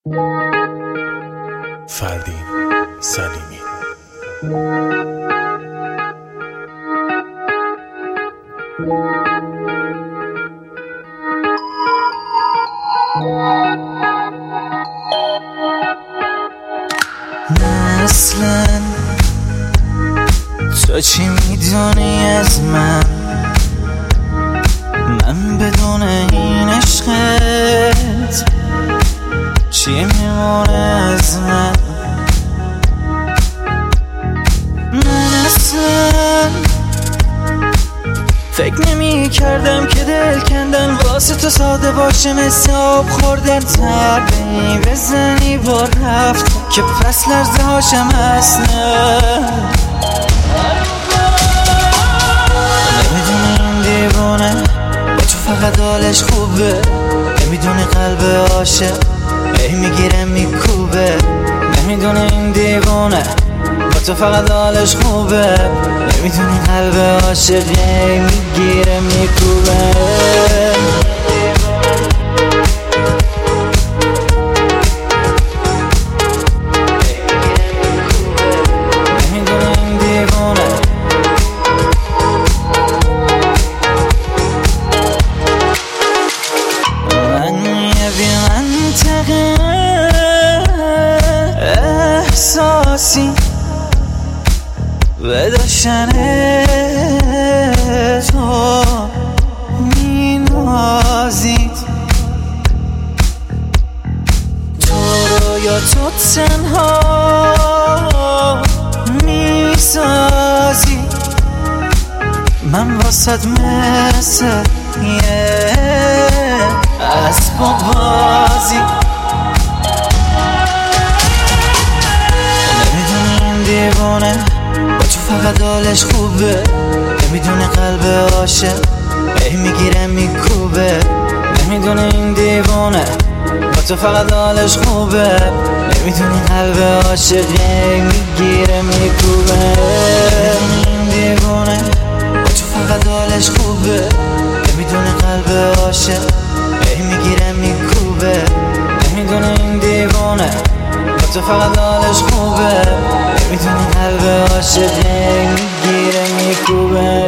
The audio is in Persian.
فردین سلیمی. نه اصلا تو چی میدونی از من بدون این عشقت چی میمونه از من؟ من اصلا فکر نمی کردم که دل کندن واسه تو ساده باشه، مثل آب خوردن تبی بزنی با رفت که پس لرزه هاشم اصلا نمیدونی این دیوانه با تو فقط حالش خوبه، نمیدونی قلب عاشق ای میگیره میکوبه، نمیدونی این دیوانه با تو فقط حالش خوبه، نمیدونی قلب عاشق ای میگیره میکوبه. احساسی به داشتن تو می نازید، تو رو یا تو تنها می سازی، من واسد مثل یه اسباب بازی، دیوانه با تو فقط حالش خوبه، نمیدونه قلب عاشق ای میگیره میکوبه، نمیدونه این دیوانه با تو فقط حالش خوبه، نمیدونی قلب عاشق ای میگیره میکوبه. این دیوانه با تو فقط حالش خوبه، نمیدونه قلب عاشق ای میگیره میکوبه، نمیدونه این دیوانه با تو فقط حالش خوبه، نمیدونی قلب عاشق میگیره میکوبه.